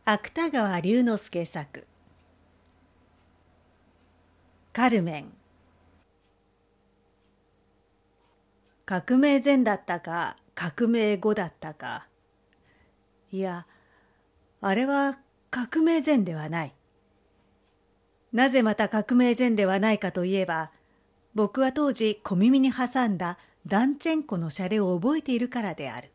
芥川龍之介作カルメン。革命前だったか革命後だったか。いや、あれは革命前ではない。なぜまた革命前ではないかといえば、僕は当時小耳に挟んだダンチェンコのシャレを覚えているからである。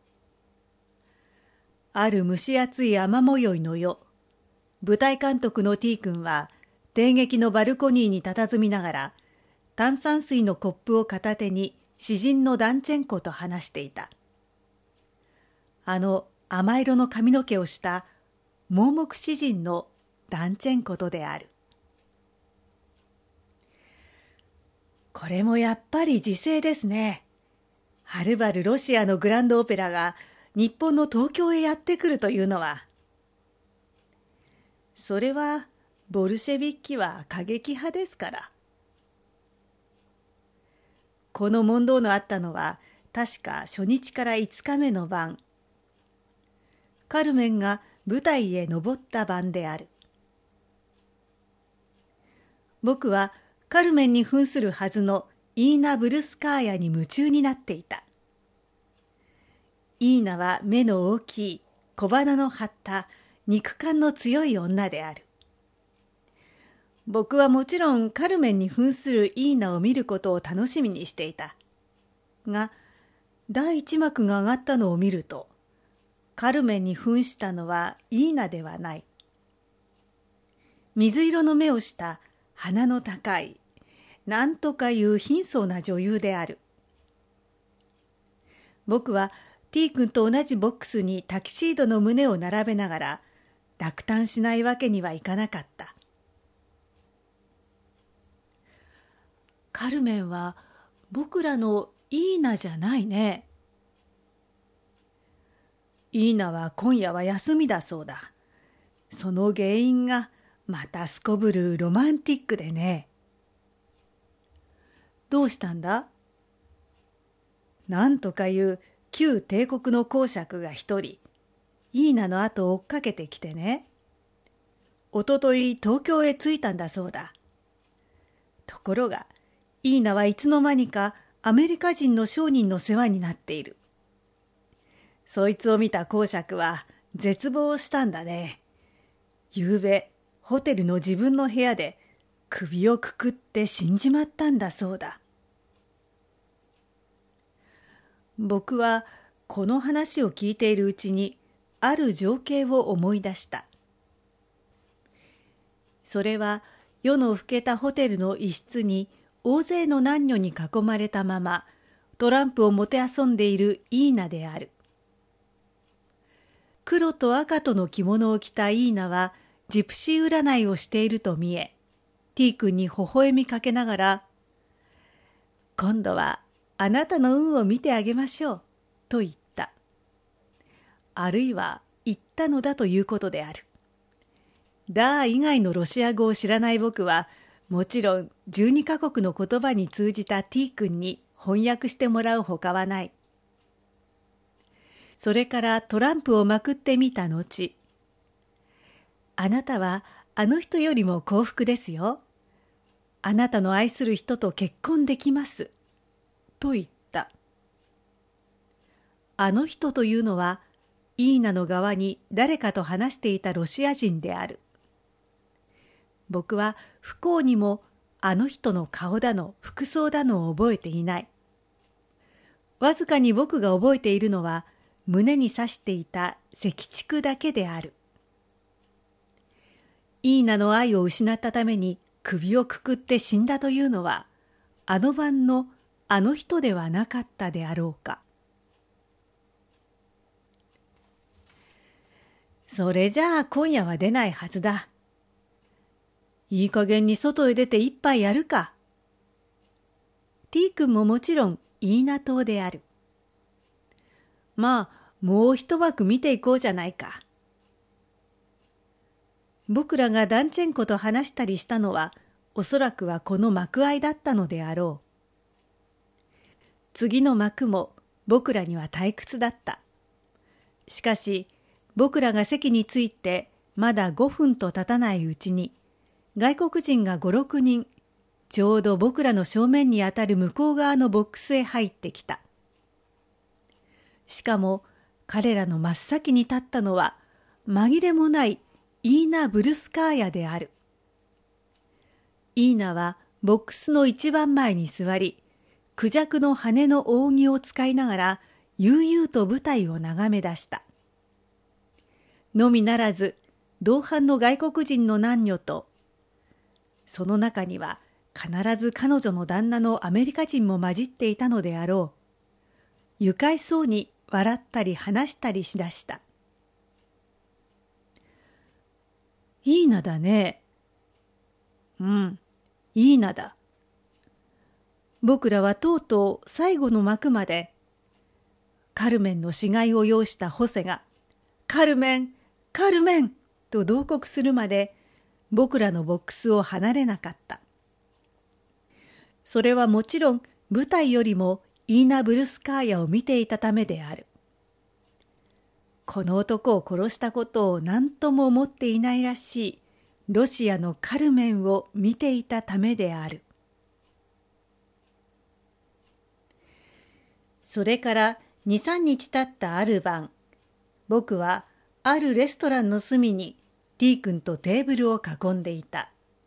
ある蒸し暑い雨模様の夜、舞台監督の T 君は帝劇のバルコニーに佇みながら、炭酸水のコップを片手に詩人のダンチェンコと話していた。あの甘色の髪の毛をした盲目詩人のダンチェンコとである。これもやっぱり時勢ですね。はるばるロシアのグランドオペラが日本の東京へやってくるというのは。それはボルシェビッキは過激派ですから。この問答のあったのは確か初日から5日目の晩。カルメンが舞台へ登った晩である。僕はカルメンに扮するはずのイーナ・ブルスカーヤに夢中になっていた。イーナは目の大きい小鼻の張った肉感の強い女である。僕はもちろんカルメンに扮するイーナを見ることを楽しみにしていた。が、第一幕が上がったのを見ると、カルメンに扮したのはイーナではない。水色の目をした鼻の高い、なんとかいう貧相な女優である。僕はT 君と同じボックスにタキシードの胸を並べながら落胆しないわけにはいかなかった。カルメンは僕らのイーナじゃないね。イーナは今夜は休みだそうだ。その原因がまたすこぶるロマンティックでね。どうしたんだ？なんとかいう旧帝国の公爵が一人、イーナの後を追っかけてきてね。おととい東京へ着いたんだそうだ。ところが、イーナはいつの間にかアメリカ人の商人の世話になっている。そいつを見た公爵は絶望したんだね。ゆうべ、ホテルの自分の部屋で首をくくって死んじまったんだそうだ。僕はこの話を聞いているうちにある情景を思い出した。それは夜の更けたホテルの一室に大勢の男女に囲まれたままトランプをもてあそんでいるイーナである。黒と赤との着物を着たイーナはジプシー占いをしていると見え、T 君に微笑みかけながら、今度はあなたの運を見てあげましょう、と言った。あるいは言ったのだということである。ダー以外のロシア語を知らない僕は、もちろん12カ国の言葉に通じた T 君に翻訳してもらうほかはない。それからトランプをまくってみた後、あなたはあの人よりも幸福ですよ。あなたの愛する人と結婚できます。と言った。あの人というのは、イーナの側に誰かと話していたロシア人である。僕は不幸にもあの人の顔だの服装だのを覚えていない。わずかに僕が覚えているのは、胸に刺していた赤竹だけである。イーナの愛を失ったために首をくくって死んだというのは、あの晩のあの人ではなかったであろうか。それじゃあ今夜は出ないはずだ。いい加減に外へ出て一杯やるか。T 君ももちろんイーナ党である。まあ、もう一枠見ていこうじゃないか。僕らがダンチェンコと話したりしたのは、おそらくはこの幕間だったのであろう。次の幕も僕らには退屈だった。しかし、 僕らが席に着いてまだ5分と経たないうちに、外国人が5、6人、ちょうど僕らの正面にあたる向こう側のボックスへ入ってきた。しかも彼らの真っ先に立ったのは紛れもないイーナ・ブルスカーヤである。イーナはボックスの一番前に座り、クジャクの羽の扇を使いながら悠々と舞台を眺め出した。のみならず同伴の外国人の男女と、その中には必ず彼女の旦那のアメリカ人も混じっていたのであろう。愉快そうに笑ったり話したりしだした。イーナだね。うん、イーナだ。僕らはとうとう最後の幕まで、カルメンの死骸を擁したホセが、カルメン、カルメンと慟哭するまで、僕らのボックスを離れなかった。それはもちろん舞台よりもイーナ・ブルスカーヤを見ていたためである。この男を殺したことを何とも思っていないらしいロシアのカルメンを見ていたためである。それから2、3日経ったある晩、僕はあるレストランの隅に T 君とテーブルを囲んでいた。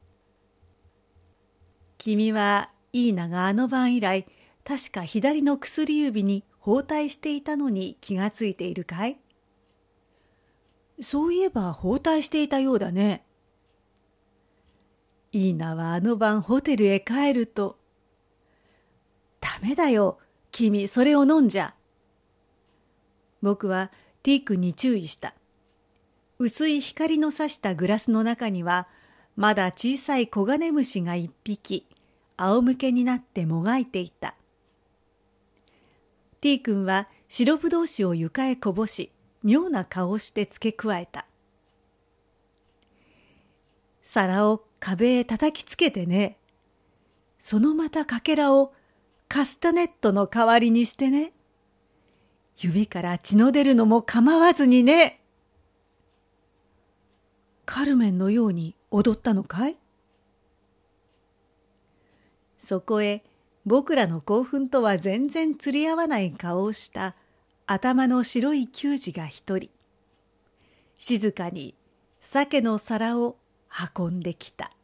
君はイーナがあの晩以来、確か左の薬指に包帯していたのに気がついているかい？そういえば包帯していたようだね。イーナはあの晩ホテルへ帰ると、ダメだよ、君それを飲んじゃ。僕は T 君に注意した。薄い光の差したグラスの中には、まだ小さいコガネムシが一匹、仰向けになってもがいていた。T 君は白ぶどう酒を床へこぼし、妙な顔をして付け加えた。皿を壁へ叩きつけてね。そのまたかけらをカスタネットの代わりにしてね。指から血の出るのも構わずにね。カルメンのように踊ったのかい？そこへ僕らの興奮とは全然釣り合わない顔をした頭の白い球児が一人、静かに鮭の皿を運んできた。